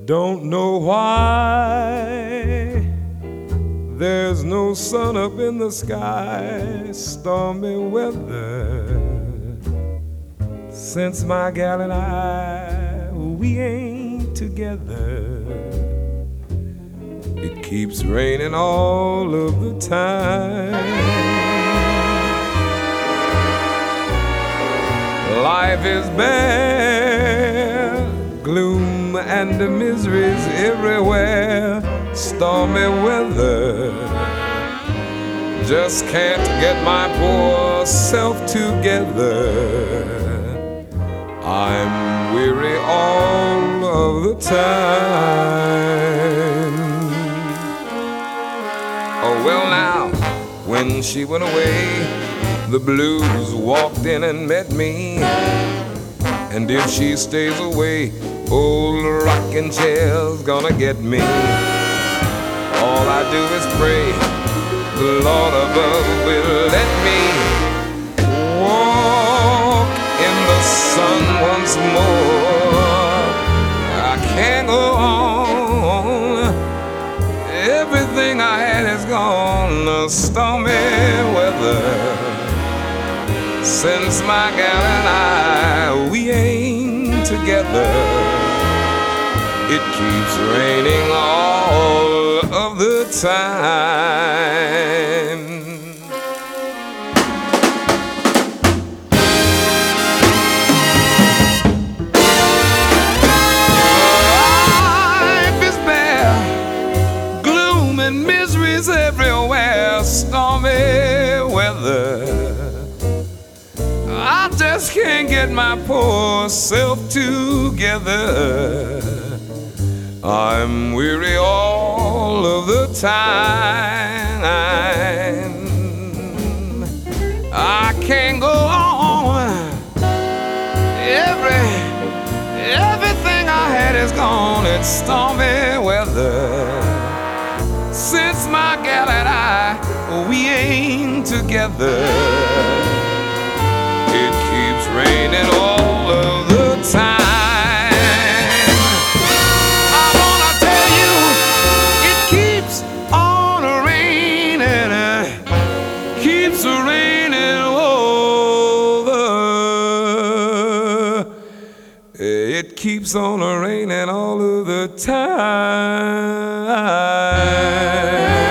Don't know why there's no sun up in the sky. Stormy weather since my gal and I, we ain't together. It keeps raining all of the time. Life is bare, gloom and miseries everywhere. Stormy weather, just can't get my poor self together. I'm weary all of the time. Oh well now, when she went away, the blues walked in and met me. And if she stays away, old rocking chair's gonna get me. All I do is pray the Lord above will let me walk in the sun once more. I can't go on. Everything I had is gone. The stormy weather since my gal and I, we ain't together. It keeps raining all of the time. Life is bare, gloom and miseries everywhere. Stormy weather, I just can't get my poor self together. I'm weary all of the time. I can't go on. Everything I had is gone. It's stormy weather since my gal and I, we ain't together. It keeps raining all of the time. I wanna tell you, it keeps on raining, keeps raining over. It keeps on raining all of the time.